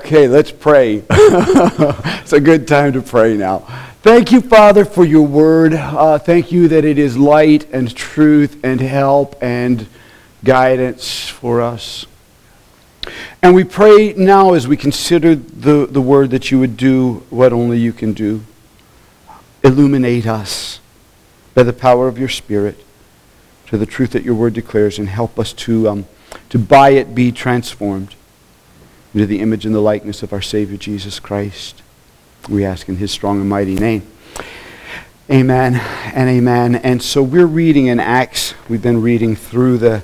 Okay, let's pray. It's a good time to pray now. Thank you, Father, for your word. Thank you that it is light and truth and help and guidance for us. And we pray now as we consider the word that you would do what only you can do. Illuminate us by the power of your Spirit to the truth that your word declares, and help us to by it be transformed into the image and the likeness of our Savior Jesus Christ. We ask in his strong and mighty name. Amen and amen. And so we're reading in Acts. We've been reading through the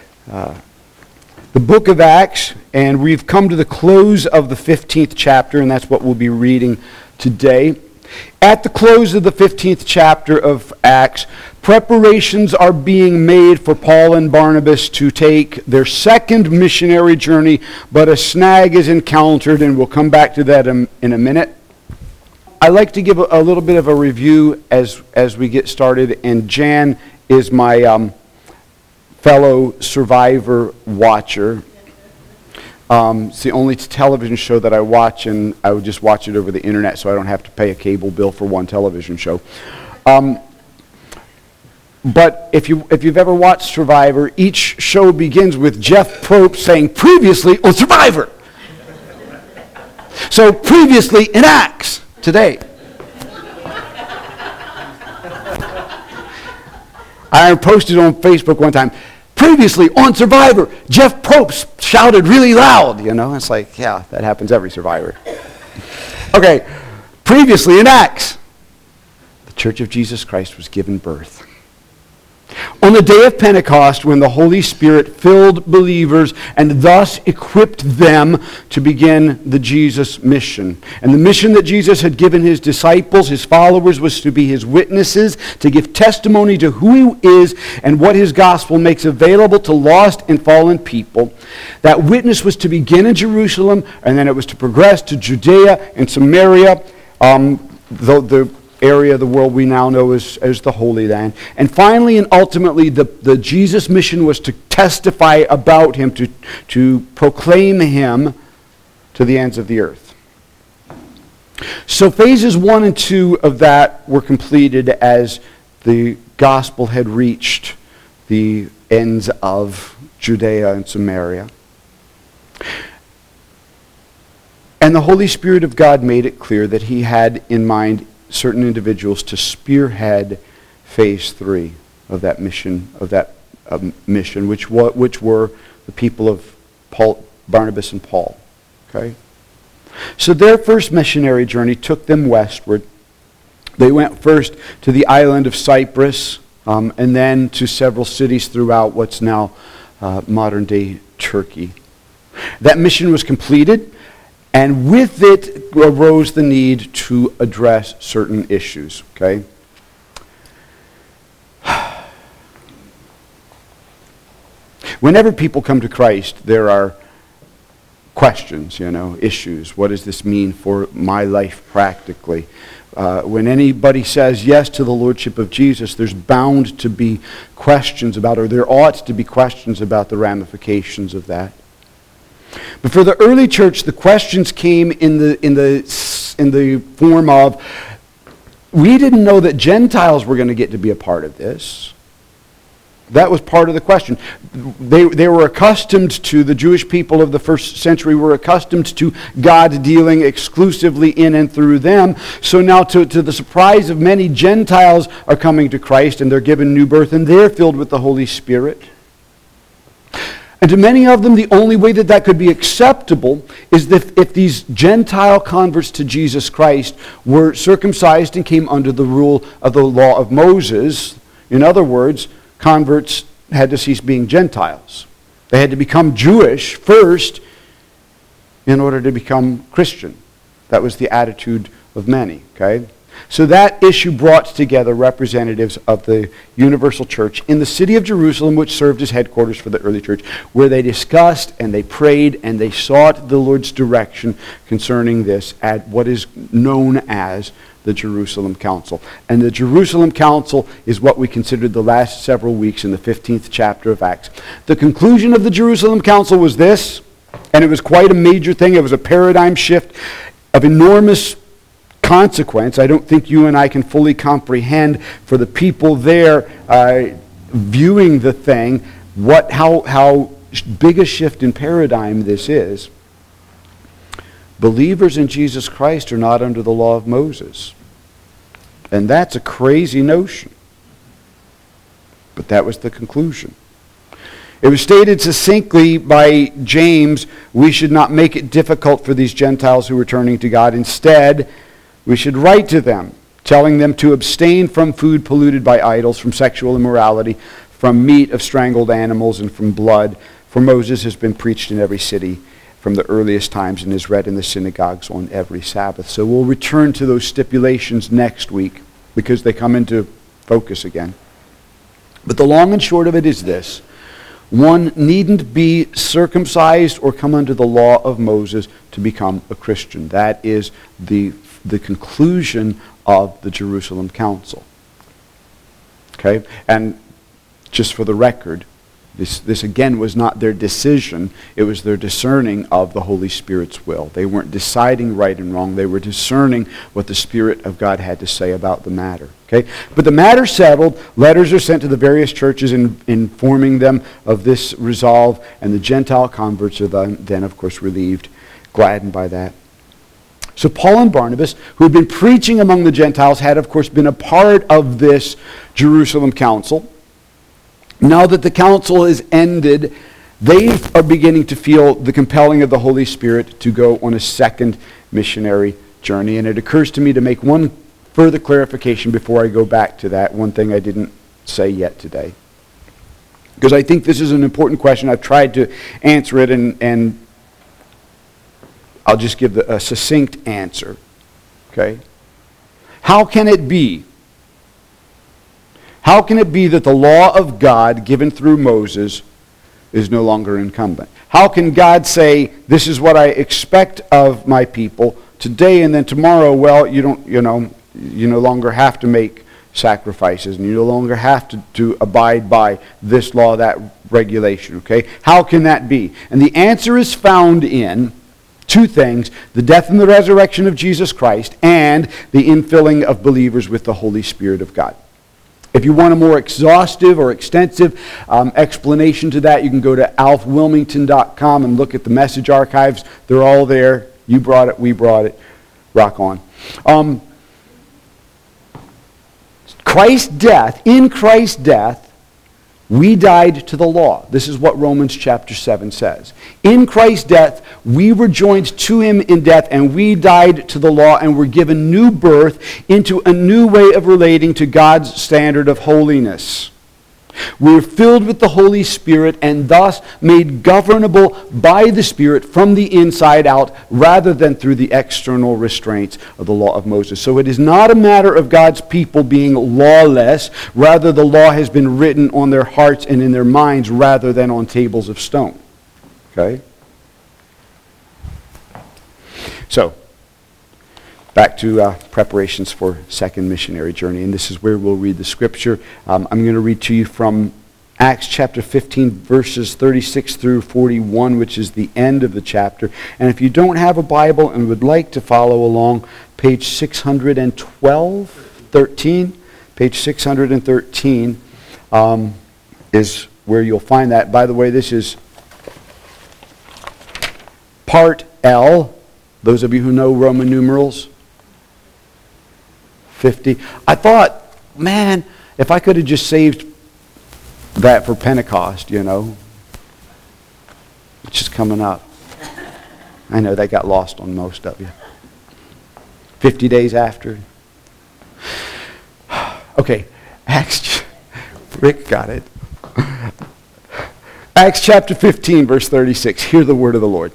book of Acts, and we've come to the close of the 15th chapter, and that's what we'll be reading today. At the close of the 15th chapter of Acts, preparations are being made for Paul and Barnabas to take their second missionary journey, but a snag is encountered, and we'll come back to that in a minute. I'd like to give a little bit of a review as we get started, and Jan is my fellow Survivor watcher. It's the only television show that I watch, and I would just watch it over the internet so I don't have to pay a cable bill for one television show. But if you've ever watched Survivor, each show begins with Jeff Probst saying, "Previously on Survivor." So previously in Acts today. I posted on Facebook one time, "Previously on Survivor, Jeff Probst shouted really loud." It's like, yeah, that happens every Survivor. Okay, previously in Acts, the Church of Jesus Christ was given birth. On the day of Pentecost, when the Holy Spirit filled believers and thus equipped them to begin the Jesus mission. And the mission that Jesus had given his disciples, his followers, was to be his witnesses, to give testimony to who he is and what his gospel makes available to lost and fallen people. That witness was to begin in Jerusalem, and then it was to progress to Judea and Samaria, the area of the world we now know as the Holy Land. And finally and ultimately, the Jesus mission was to testify about him, to proclaim him to the ends of the earth. So phases 1 and 2 of that were completed as the gospel had reached the ends of Judea and Samaria. And the Holy Spirit of God made it clear that he had in mind certain individuals to spearhead phase 3 of that mission, which were the people of Barnabas and Paul. Okay, so their first missionary journey took them westward. They went first to the island of Cyprus, and then to several cities throughout what's now modern-day Turkey. That mission was completed. And with it arose the need to address certain issues, okay? Whenever people come to Christ, there are questions, issues. What does this mean for my life practically? When anybody says yes to the Lordship of Jesus, there's bound to be questions about, or there ought to be questions about the ramifications of that. But for the early church, the questions came in the form of, we didn't know that Gentiles were going to get to be a part of this. That was part of the question. They were accustomed to, the Jewish people of the first century were accustomed to God dealing exclusively in and through them. So now to the surprise of many, Gentiles are coming to Christ, and they're given new birth, and they're filled with the Holy Spirit. And to many of them, the only way that could be acceptable is that if these Gentile converts to Jesus Christ were circumcised and came under the rule of the law of Moses. In other words, converts had to cease being Gentiles. They had to become Jewish first in order to become Christian. That was the attitude of many, okay? So that issue brought together representatives of the universal church in the city of Jerusalem, which served as headquarters for the early church, where they discussed and they prayed and they sought the Lord's direction concerning this at what is known as the Jerusalem Council. And the Jerusalem Council is what we considered the last several weeks in the 15th chapter of Acts. The conclusion of the Jerusalem Council was this: And it was quite a major thing. It was a paradigm shift of enormous consequence. I don't think you and I can fully comprehend for the people there viewing the thing how big a shift in paradigm this is. Believers in Jesus Christ are not under the law of Moses. And that's a crazy notion. But that was the conclusion. It was stated succinctly by James, we should not make it difficult for these Gentiles who are turning to God. Instead, we should write to them, telling them to abstain from food polluted by idols, from sexual immorality, from meat of strangled animals, and from blood. For Moses has been preached in every city from the earliest times and is read in the synagogues on every Sabbath. So we'll return to those stipulations next week because they come into focus again. But the long and short of it is this. One needn't be circumcised or come under the law of Moses to become a Christian. That is the conclusion of the Jerusalem Council. Okay? And just for the record, this again was not their decision. It was their discerning of the Holy Spirit's will. They weren't deciding right and wrong. They were discerning what the Spirit of God had to say about the matter. Okay? But the matter settled. Letters are sent to the various churches informing them of this resolve, and the Gentile converts are then, of course, relieved, gladdened by that. So Paul and Barnabas, who had been preaching among the Gentiles, had, of course, been a part of this Jerusalem council. Now that the council is ended, they are beginning to feel the compelling of the Holy Spirit to go on a second missionary journey. And it occurs to me to make one further clarification before I go back to that, one thing I didn't say yet today. Because I think this is an important question. I've tried to answer it, and I'll just give a succinct answer. Okay? How can it be? How can it be that the law of God given through Moses is no longer incumbent? How can God say, this is what I expect of my people today, and then tomorrow, well, you no longer have to make sacrifices, and you no longer have to abide by this law, that regulation, okay? How can that be? And the answer is found in two things: the death and the resurrection of Jesus Christ, and the infilling of believers with the Holy Spirit of God. If you want a more exhaustive or extensive explanation to that, you can go to alfwilmington.com and look at the message archives. They're all there. You brought it, we brought it. Rock on. Christ's death, in Christ's death, we died to the law. This is what Romans chapter 7 says. In Christ's death, we were joined to him in death, and we died to the law and were given new birth into a new way of relating to God's standard of holiness. We were filled with the Holy Spirit and thus made governable by the Spirit from the inside out rather than through the external restraints of the law of Moses. So it is not a matter of God's people being lawless. Rather, the law has been written on their hearts and in their minds rather than on tables of stone. Okay? So, back to preparations for second missionary journey, and this is where we'll read the scripture. I'm going to read to you from Acts chapter 15, verses 36 through 41, which is the end of the chapter. And if you don't have a Bible and would like to follow along, page 613, page 613 is where you'll find that. By the way, this is part L. Those of you who know Roman numerals, 50. I thought, man, if I could have just saved that for Pentecost, which is coming up. I know that got lost on most of you. 50 days after. Okay, Rick got it. Acts chapter 15, verse 36. Hear the word of the Lord.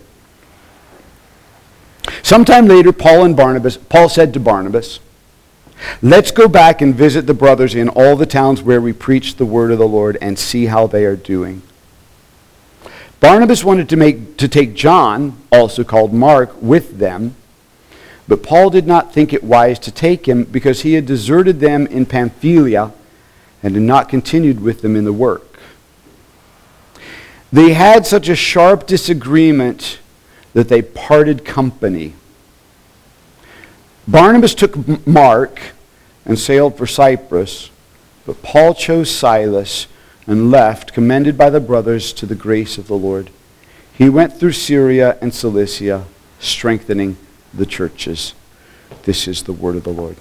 Sometime later, Paul said to Barnabas, "Let's go back and visit the brothers in all the towns where we preach the word of the Lord and see how they are doing." Barnabas wanted to take John, also called Mark, with them, but Paul did not think it wise to take him because he had deserted them in Pamphylia and had not continued with them in the work. They had such a sharp disagreement that they parted company. Barnabas took Mark and sailed for Cyprus, but Paul chose Silas and left, commended by the brothers to the grace of the Lord. He went through Syria and Cilicia, strengthening the churches. This is the word of the Lord.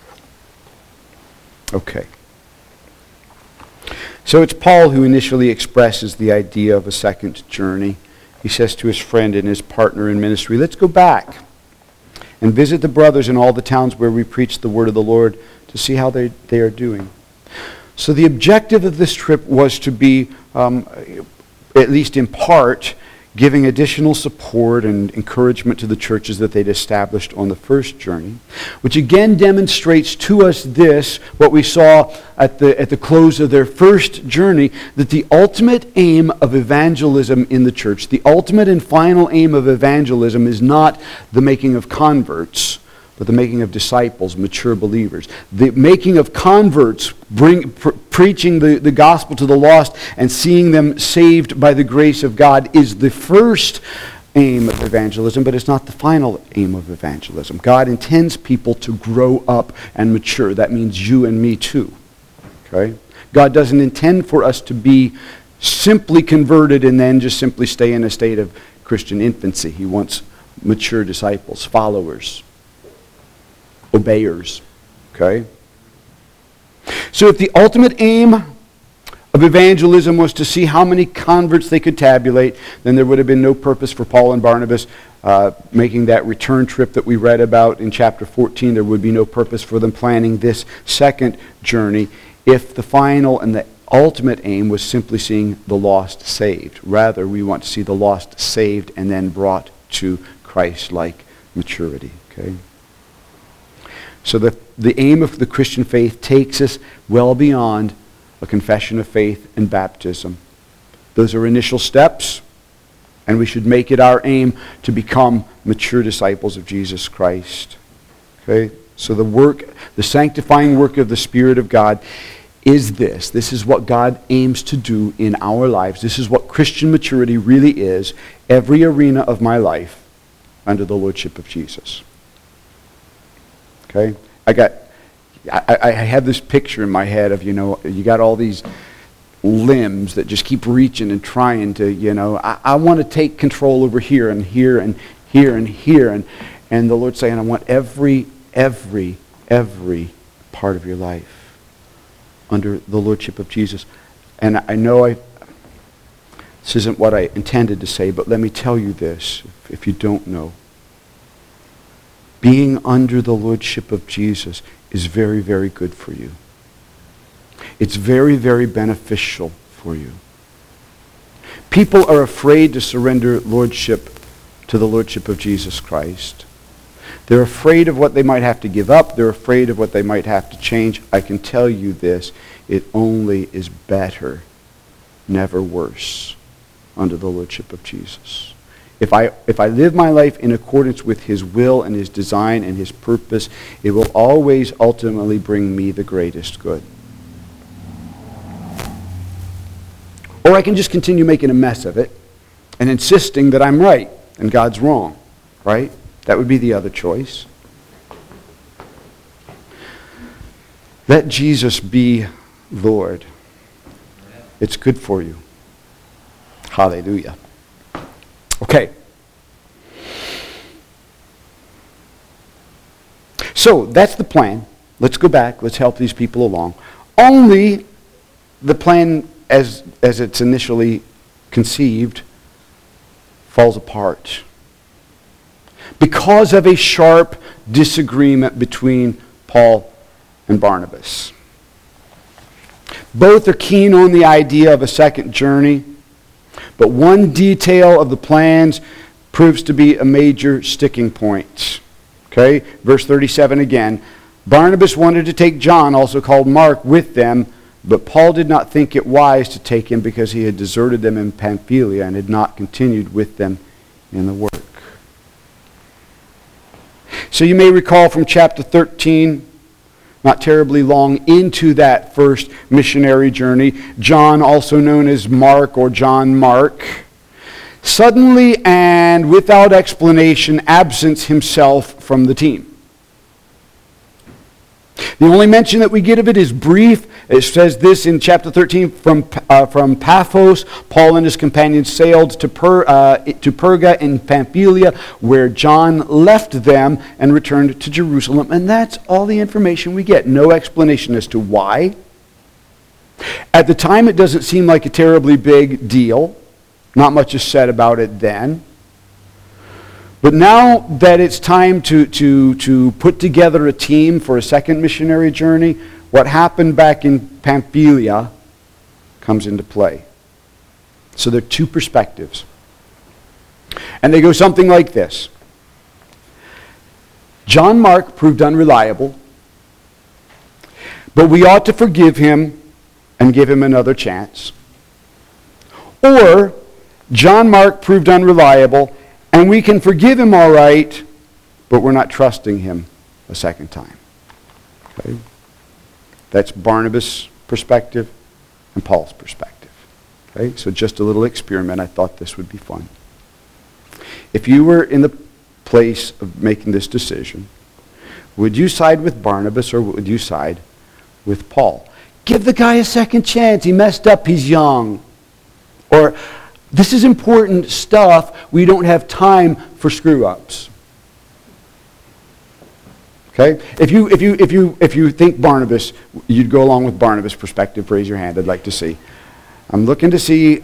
Okay. So it's Paul who initially expresses the idea of a second journey. He says to his friend and his partner in ministry, let's go back and visit the brothers in all the towns where we preach the word of the Lord to see how they are doing. So the objective of this trip was to be, at least in part, giving additional support and encouragement to the churches that they'd established on the first journey, which again demonstrates to us this, what we saw at the close of their first journey, that the ultimate aim of evangelism in the church, the ultimate and final aim of evangelism is not the making of converts, but the making of disciples, mature believers. The making of converts, preaching the gospel to the lost and seeing them saved by the grace of God is the first aim of evangelism, but it's not the final aim of evangelism. God intends people to grow up and mature. That means you and me too. Okay? God doesn't intend for us to be simply converted and then just simply stay in a state of Christian infancy. He wants mature disciples, followers, obeyers. Okay? So if the ultimate aim of evangelism was to see how many converts they could tabulate, then there would have been no purpose for Paul and Barnabas making that return trip that we read about in chapter 14. There would be no purpose for them planning this second journey if the final and the ultimate aim was simply seeing the lost saved. Rather, we want to see the lost saved and then brought to Christ-like maturity. Okay? So the aim of the Christian faith takes us well beyond a confession of faith and baptism. Those are initial steps, and we should make it our aim to become mature disciples of Jesus Christ. Okay? So the sanctifying work of the Spirit of God is this. This is what God aims to do in our lives. This is what Christian maturity really is. Every arena of my life under the Lordship of Jesus. Okay? I have this picture in my head of, you got all these limbs that just keep reaching and trying to, I want to take control over here and here and here and here. And the Lord's saying, I want every part of your life under the Lordship of Jesus. And I know this isn't what I intended to say, but let me tell you this, if you don't know. Being under the Lordship of Jesus is very, very good for you. It's very, very beneficial for you. People are afraid to surrender lordship to the Lordship of Jesus Christ. They're afraid of what they might have to give up. They're afraid of what they might have to change. I can tell you this, it only is better, never worse, under the Lordship of Jesus. If I live my life in accordance with His will and His design and His purpose, it will always ultimately bring me the greatest good. Or I can just continue making a mess of it and insisting that I'm right and God's wrong, right? That would be the other choice. Let Jesus be Lord. It's good for you. Hallelujah. Okay. So that's the plan. Let's go back. Let's help these people along. Only the plan as it's initially conceived falls apart because of a sharp disagreement between Paul and Barnabas. Both are keen on the idea of a second journey, but one detail of the plans proves to be a major sticking point. Okay, verse 37 again. Barnabas wanted to take John, also called Mark, with them, but Paul did not think it wise to take him because he had deserted them in Pamphylia and had not continued with them in the work. So you may recall from chapter 13, not terribly long into that first missionary journey, John, also known as Mark or John Mark, suddenly and without explanation absents himself from the team. The only mention that we get of it is brief. It says this in chapter 13, from Paphos, Paul and his companions sailed to Perga in Pamphylia, where John left them and returned to Jerusalem. And that's all the information we get. No explanation as to why. At the time, it doesn't seem like a terribly big deal. Not much is said about it then. But now that it's time to put together a team for a second missionary journey, what happened back in Pamphylia comes into play. So there are two perspectives. And they go something like this. John Mark proved unreliable, but we ought to forgive him and give him another chance. Or, John Mark proved unreliable, and we can forgive him all right, but we're not trusting him a second time. Okay? That's Barnabas' perspective and Paul's perspective. Okay? So just a little experiment. I thought this would be fun. If you were in the place of making this decision, would you side with Barnabas or would you side with Paul? Give the guy a second chance. He messed up. He's young. Or, this is important stuff. We don't have time for screw-ups. Okay? If you think Barnabas, you'd go along with Barnabas' perspective. Raise your hand. I'd like to see. I'm looking to see.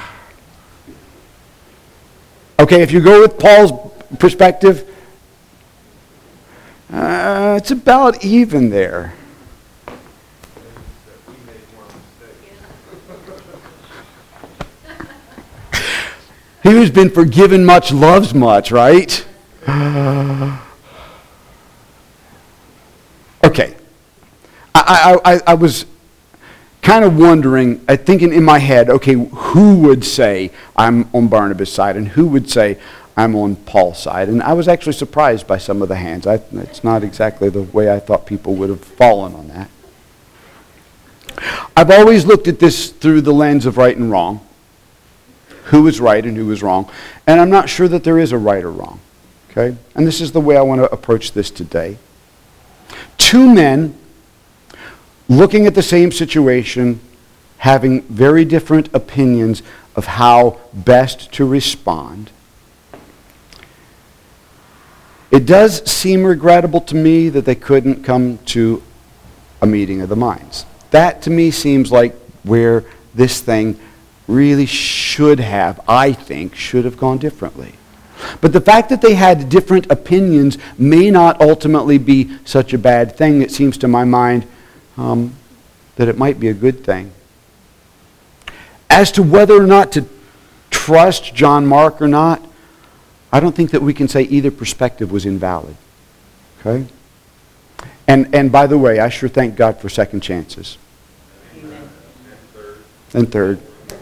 Okay, if you go with Paul's perspective, it's about even there. He who's been forgiven much loves much, right? Okay. I was kind of wondering, thinking in my head, okay, who would say I'm on Barnabas' side and who would say I'm on Paul's side? And I was actually surprised by some of the hands. It's not exactly the way I thought people would have fallen on that. I've always looked at this through the lens of right and wrong. Who was right and who was wrong. And I'm not sure that there is a right or wrong. Okay? And this is the way I want to approach this today. Two men looking at the same situation, having very different opinions of how best to respond. It does seem regrettable to me that they couldn't come to a meeting of the minds. That to me seems like where this thing really should have, I think, should have gone differently. But the fact that they had different opinions may not ultimately be such a bad thing. It seems to my mind that it might be a good thing. As to whether or not to trust John Mark or not, I don't think that we can say either perspective was invalid. Okay? And by the way, I sure thank God for second chances. Amen. And third.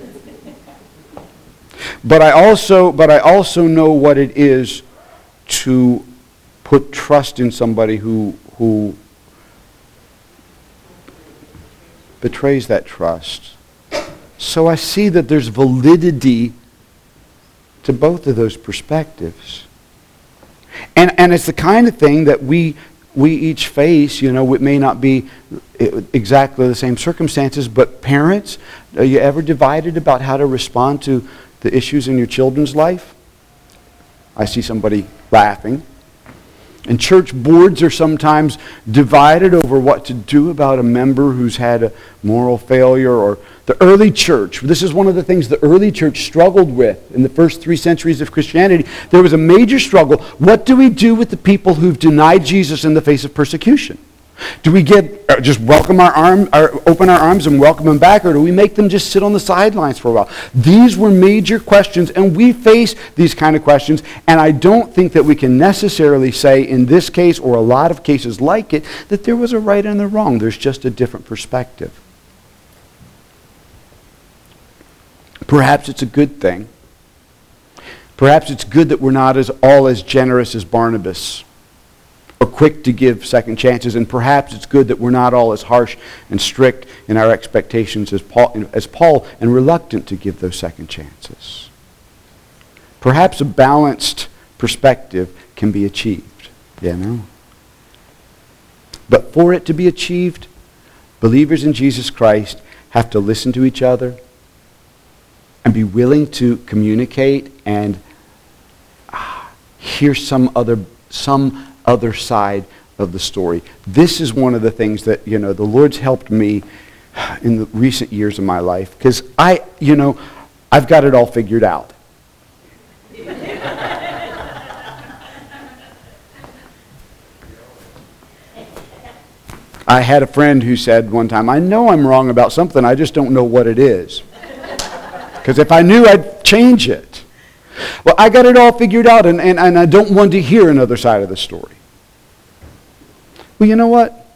But I also know what it is to put trust in somebody who betrays that trust. So I see that there's validity to both of those perspectives. And it's the kind of thing that we each face. You know, it may not be exactly the same circumstances, but parents, are you ever divided about how to respond to the issues in your children's life? I see somebody laughing. And church boards are sometimes divided over what to do about a member who's had a moral failure. Or the early church, this is one of the things the early church struggled with in the first 3 centuries of Christianity. There was a major struggle. What do we do with the people who've denied Jesus in the face of persecution? Do we just open our arms and welcome them back, or do we make them just sit on the sidelines for a while? These were major questions, and we face these kind of questions, and I don't think that we can necessarily say in this case, or a lot of cases like it, that there was a right and a wrong. There's just a different perspective. Perhaps it's a good thing. Perhaps it's good that we're not all as generous as Barnabas or quick to give second chances, and perhaps it's good that we're not all as harsh and strict in our expectations as Paul, and reluctant to give those second chances. Perhaps a balanced perspective can be achieved, But for it to be achieved, believers in Jesus Christ have to listen to each other and be willing to communicate and hear some other side of the story. This is one of the things that, the Lord's helped me in the recent years of my life, because I've got it all figured out. I had a friend who said one time, I know I'm wrong about something, I just don't know what it is. Because if I knew, I'd change it. Well, I got it all figured out, and I don't want to hear another side of the story. Well, you know what?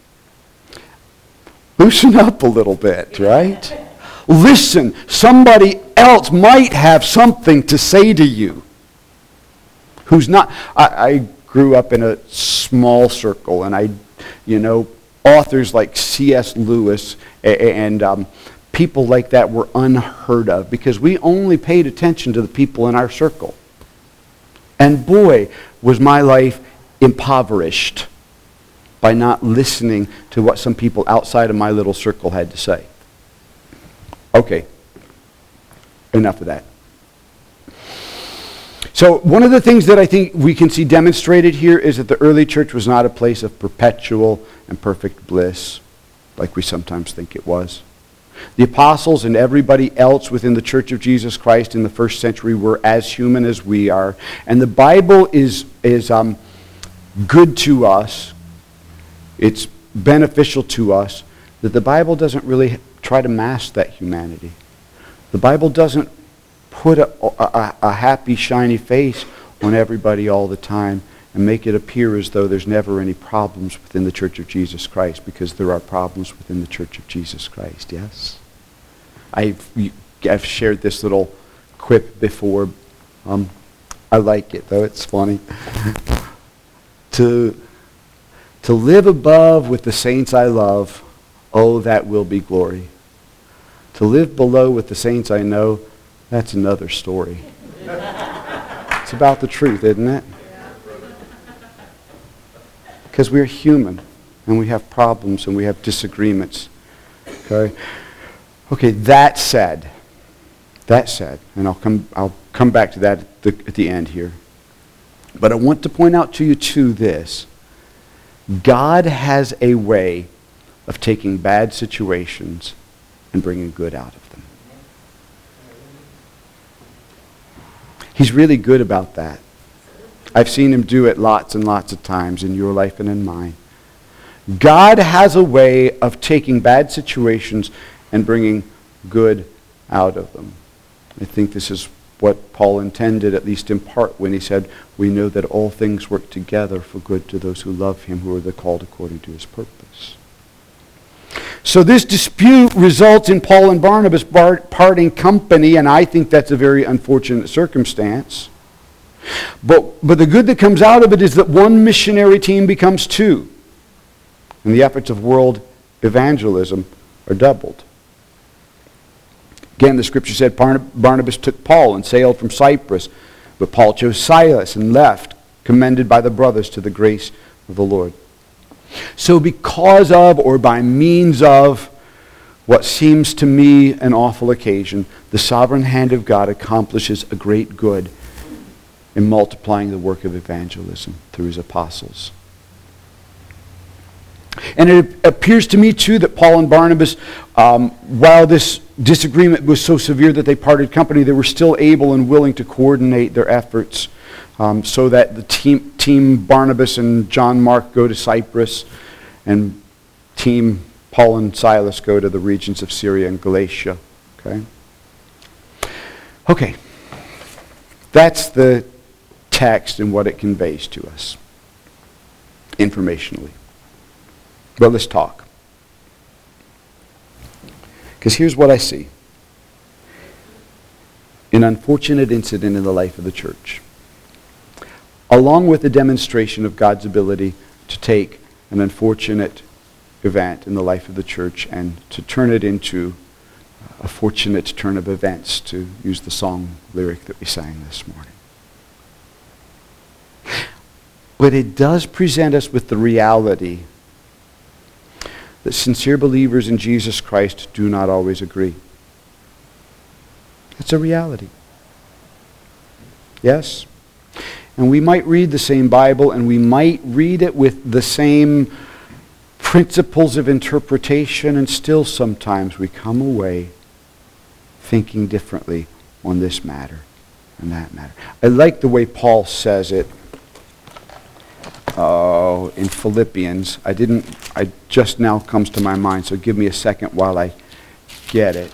Loosen up a little bit, right? Listen, somebody else might have something to say to you who's not. I grew up in a small circle, and authors like C.S. Lewis and people like that were unheard of because we only paid attention to the people in our circle. And boy, was my life impoverished by not listening to what some people outside of my little circle had to say. Okay, enough of that. So one of the things that I think we can see demonstrated here is that the early church was not a place of perpetual and perfect bliss like we sometimes think it was. The apostles and everybody else within the Church of Jesus Christ in the first century were as human as we are. And the Bible is good to us. It's beneficial to us that the Bible doesn't really try to mask that humanity. The Bible doesn't put a happy, shiny face on everybody all the time and make it appear as though there's never any problems within the Church of Jesus Christ, because there are problems within the Church of Jesus Christ, yes? I've shared this little quip before. I like it, though. It's funny. To live above with the saints I love, oh, that will be glory. To live below with the saints I know, that's another story. It's about the truth, isn't it? Because we're human, and we have problems, and we have disagreements. Okay, that said, and I'll come back to that at the end here. But I want to point out to you too this. God has a way of taking bad situations and bringing good out of them. He's really good about that. I've seen him do it lots and lots of times in your life and in mine. God has a way of taking bad situations and bringing good out of them. I think this is what Paul intended, at least in part, when he said, we know that all things work together for good to those who love him, who are the called according to his purpose. So this dispute results in Paul and Barnabas parting company, and I think that's a very unfortunate circumstance. But the good that comes out of it is that one missionary team becomes two, and the efforts of world evangelism are doubled. Again, the scripture said Barnabas took Paul and sailed from Cyprus, but Paul chose Silas and left, commended by the brothers to the grace of the Lord. So because of, or by means of, what seems to me an awful occasion, the sovereign hand of God accomplishes a great good in multiplying the work of evangelism through his apostles. And it appears to me too that Paul and Barnabas, while this disagreement was so severe that they parted company, they were still able and willing to coordinate their efforts so that the team Barnabas and John Mark go to Cyprus, and team Paul and Silas go to the regions of Syria and Galatia. Okay. That's the text and what it conveys to us informationally. But let's talk. Because here's what I see. An unfortunate incident in the life of the church, along with a demonstration of God's ability to take an unfortunate event in the life of the church and to turn it into a fortunate turn of events, to use the song lyric that we sang this morning. But it does present us with the reality that sincere believers in Jesus Christ do not always agree. It's a reality. Yes? And we might read the same Bible, and we might read it with the same principles of interpretation, and still sometimes we come away thinking differently on this matter and that matter. I like the way Paul says it in Philippians. I just now comes to my mind, so give me a second while I get it.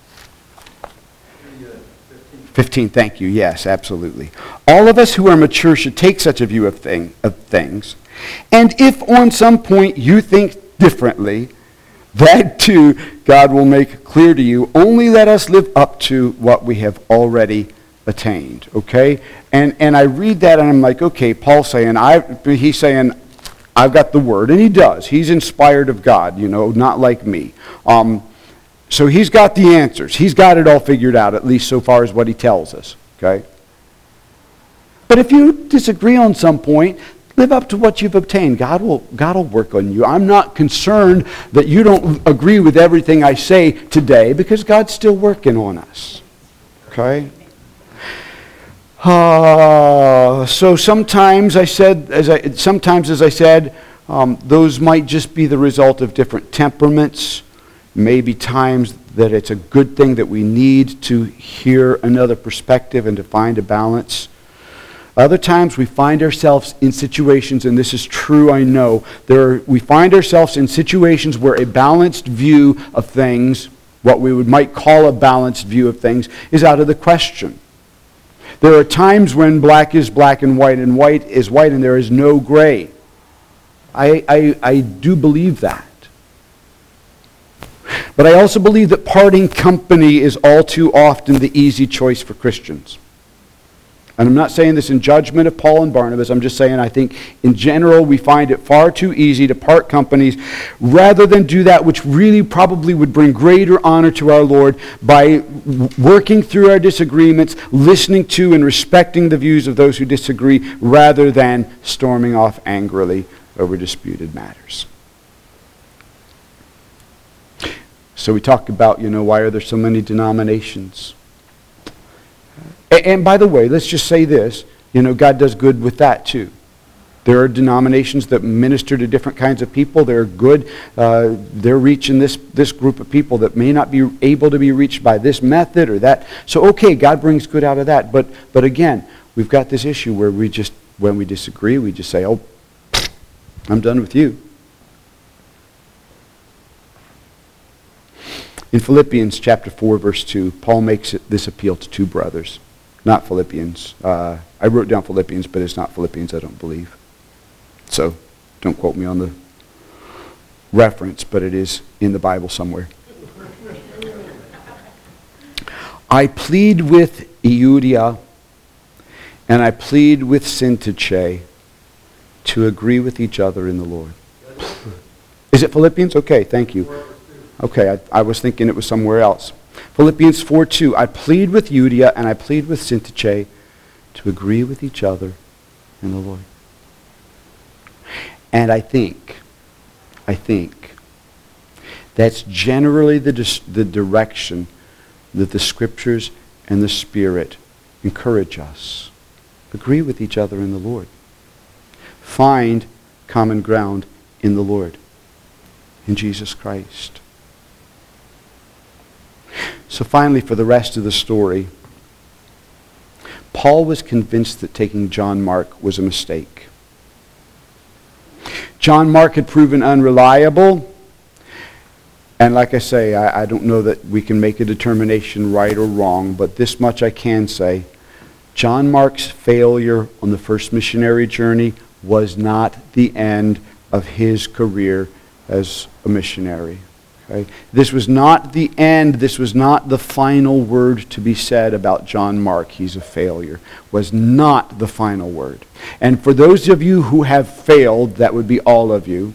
15, thank you. Yes, absolutely. All of us who are mature should take such a view of things. And if on some point you think differently, that too God will make clear to you. Only let us live up to what we have already attained. Okay? And I read that and I'm like, okay, Paul's saying, he's saying, I've got the word. And he does. He's inspired of God, not like me. So he's got the answers. He's got it all figured out, at least so far as what he tells us. Okay? But if you disagree on some point, live up to what you've obtained. God will work on you. I'm not concerned that you don't agree with everything I say today, because God's still working on us. Okay? So sometimes, as I said, those might just be the result of different temperaments. Maybe times that it's a good thing that we need to hear another perspective and to find a balance. Other times we find ourselves in situations, and this is true, I know, we find ourselves in situations where a balanced view of things, what we might call a balanced view of things, is out of the question. There are times when black is black and white is white, and there is no gray. I do believe that. But I also believe that parting company is all too often the easy choice for Christians. And I'm not saying this in judgment of Paul and Barnabas. I'm just saying I think in general we find it far too easy to part companies rather than do that which really probably would bring greater honor to our Lord by working through our disagreements, listening to and respecting the views of those who disagree, rather than storming off angrily over disputed matters. So we talk about, why are there so many denominations? And by the way, let's just say this, God does good with that too. There are denominations that minister to different kinds of people. They're good. They're reaching this group of people that may not be able to be reached by this method or that. So okay, God brings good out of that. But again, we've got this issue where when we disagree, we just say, oh, I'm done with you. In Philippians chapter 4, verse 2, Paul makes this appeal to two brothers. Not Philippians. I wrote down Philippians, but it's not Philippians, I don't believe. So, don't quote me on the reference, but it is in the Bible somewhere. I plead with Euodia, and I plead with Syntyche to agree with each other in the Lord. Is it Philippians? Okay, thank you. Okay, I was thinking it was somewhere else. Philippians 4:2, I plead with Euodia and I plead with Syntyche to agree with each other in the Lord. And I think that's generally the direction that the Scriptures and the Spirit encourage us. Agree with each other in the Lord. Find common ground in the Lord, in Jesus Christ. So finally, for the rest of the story, Paul was convinced that taking John Mark was a mistake. John Mark had proven unreliable, and like I say, I don't know that we can make a determination right or wrong, but this much I can say. John Mark's failure on the first missionary journey was not the end of his career as a missionary. Okay? This was not the end. This was not the final word to be said about John Mark. He's a failure. Was not the final word. And for those of you who have failed, that would be all of you,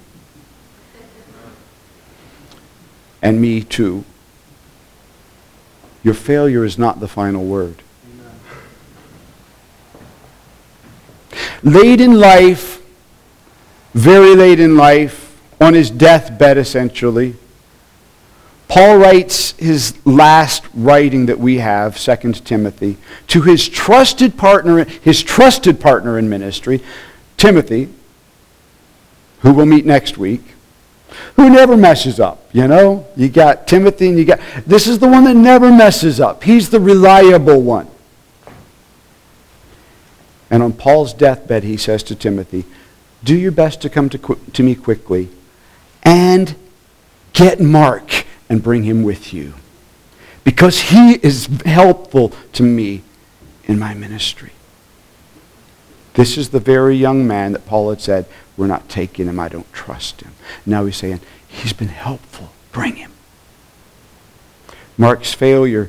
and me too, your failure is not the final word. Late in life, very late in life, on his deathbed essentially, Paul writes his last writing that we have, 2 Timothy, to his trusted partner in ministry, Timothy, who we'll meet next week, who never messes up, you know? You got Timothy and this is the one that never messes up. He's the reliable one. And on Paul's deathbed, he says to Timothy, do your best to come to me quickly and get Mark and bring him with you, because he is helpful to me in my ministry. This is the very young man that Paul had said, we're not taking him, I don't trust him. Now he's saying, he's been helpful, bring him. Mark's failure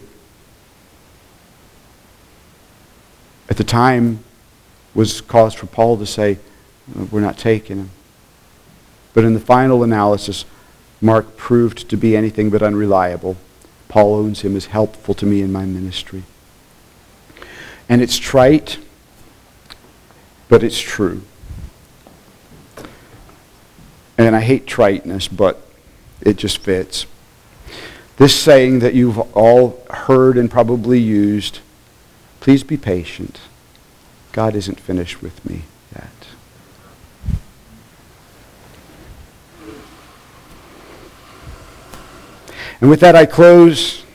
at the time was cause for Paul to say, we're not taking him. But in the final analysis, Mark proved to be anything but unreliable. Paul owns him as helpful to me in my ministry. And it's trite, but it's true. And I hate triteness, but it just fits. This saying that you've all heard and probably used, please be patient. God isn't finished with me yet. And with that, I close